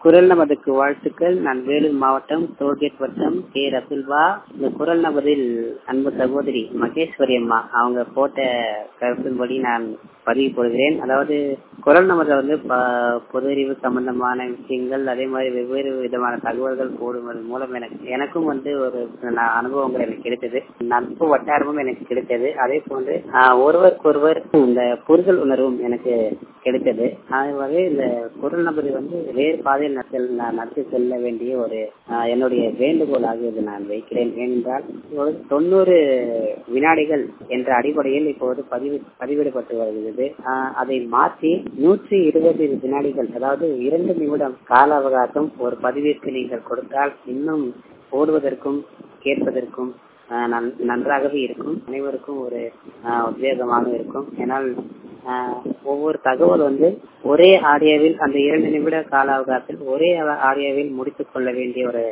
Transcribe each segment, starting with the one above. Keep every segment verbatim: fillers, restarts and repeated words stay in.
குரல் நமதுக்கு வாழ்த்துக்கள். நான் வேலூர் மாவட்டம் டோல்கேட் வட்டம் கே ரசுல்வா. இந்த குரல் நமதில் அன்பு சகோதரி மகேஸ்வரி அம்மா அவங்க போட்ட கருத்தின்படி நான் பதிவு போடுகிறேன். அதாவது குரல் நமதில் வந்து பொது அறிவு சம்பந்தமான விஷயங்கள், அதே மாதிரி வெவ்வேறு விதமான தகவல்கள் போடுவது மூலம் எனக்கு எனக்கும் வந்து ஒரு அனுபவங்கள் எனக்கு கிடைத்தது. நட்பு வட்டாரமும் எனக்கு கிடைத்தது. அதே போன்று ஒருவருக்கொருவர் இந்த புரிதல் உணர்வும் எனக்கு கிடைத்தது. அதே இந்த குரல் நபரை வந்து வேறு பாதையில் நடத்தி செல்ல வேண்டிய ஒரு என்னுடைய வேண்டுகோளாக இது நான் வைக்கிறேன். ஏனென்றால் தொண்ணூறு வினாடிகள் என்ற அடிப்படையில் இப்போது பதிவு பதிவிடப்பட்டு வருகிறது. அதை மாற்றி நூற்றி இருபது வினாடிகள், அதாவது இரண்டு நிமிடம் கால அவகாசம் ஒரு பதிவிற்கு நீங்கள் கொடுத்தால் இன்னும் போடுவதற்கும் கேட்பதற்கும் நன்றாகவே இருக்கும். அனைவருக்கும் ஒரு உத்வேகமாக இருக்கும். ஏனால் ஒவ்வொரு தகவல் வந்து ஒரே ஆடியோவில் அந்த இரண்டு நிமிட கால அவகாசத்தில் ஒரே ஆடியோவில் முடித்துக் கொள்ள வேண்டிய ஒரு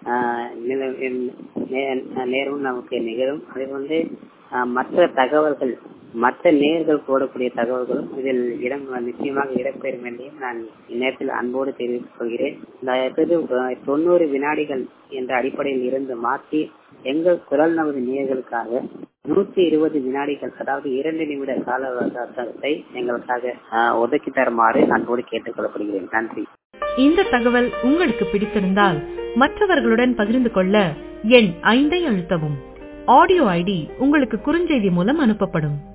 நேரம் நமக்கு நிகழும். அது வந்து மற்ற தகவல்கள் மற்ற நேர்கள் போடக்கூடிய தகவல்களும் இதில் இடம் நிச்சயமாக இடம்பெறும் என்றும் நான் இந்நேரத்தில் அன்போடு தெரிவித்துக் கொள்கிறேன். தொண்ணூறு வினாடிகள் என்ற அடிப்படையில் இருந்து மாற்றி எங்கள் குரல் நமது நேயர்களுக்காக நூற்றி இருபது வினாடிகள், அதாவது இரண்டு நிமிட கால அவகாசத்தை எங்களுக்காக ஒதுக்கி தருமாறு அன்போடு கேட்டுக் கொள்ளப்படுகிறேன். நன்றி. இந்த தகவல் உங்களுக்கு பிடித்திருந்தால் மற்றவர்களுடன் பகிர்ந்து கொள்ள எண் ஐந்தை அழுத்தவும். ஆடியோ ஐடி உங்களுக்கு குறுஞ்செய்தி மூலம் அனுப்பப்படும்.